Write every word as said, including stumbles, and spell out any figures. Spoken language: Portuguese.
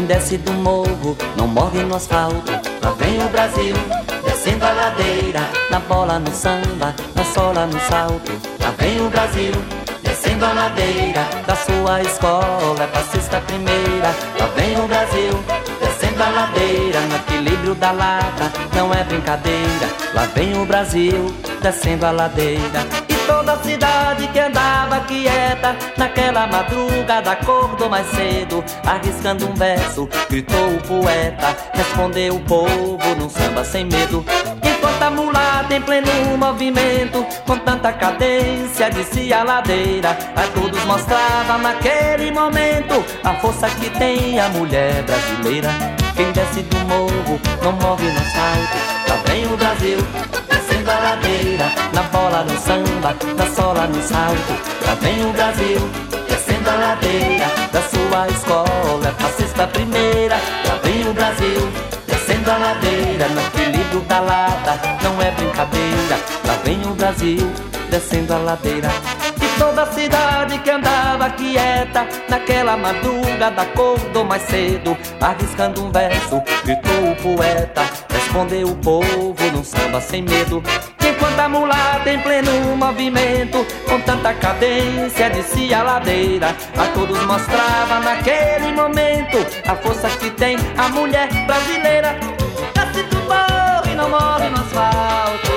desce do morro não morre no asfalto. Lá vem o Brasil, descendo a ladeira, na bola, no samba, na sola, no salto. Lá vem o Brasil, descendo a ladeira, da sua escola é passista primeira. Lá vem o Brasil, descendo a ladeira, no equilíbrio da lata, não é brincadeira. Lá vem o Brasil, descendo a ladeira. E toda a cidade que andava quieta, naquela madrugada acordou mais cedo, arriscando um verso, gritou o poeta, respondeu o povo num samba sem medo. Enquanto a mulata em pleno movimento, com tanta cadência descia a ladeira, a todos mostrava naquele momento a força que tem a mulher brasileira. Quem desce do morro não morre no asfalto. Lá vem o Brasil, descendo a ladeira, na bola, no samba, na sola, no salto. Lá vem o Brasil, descendo a ladeira, da sua escola é passista primeira. Lá vem o Brasil, descendo a ladeira, no equilíbrio da lata, não é brincadeira. Lá vem o Brasil, descendo a ladeira. E toda a cidade que andava quieta, naquela madrugada acordou mais cedo, arriscando um verso, gritou o poeta, respondeu o povo num samba sem medo. Enquanto a mulata em pleno movimento, com tanta cadência descia a ladeira, a todos mostrava naquele momento a força que tem a mulher brasileira. Desce do morro e não morre no asfalto.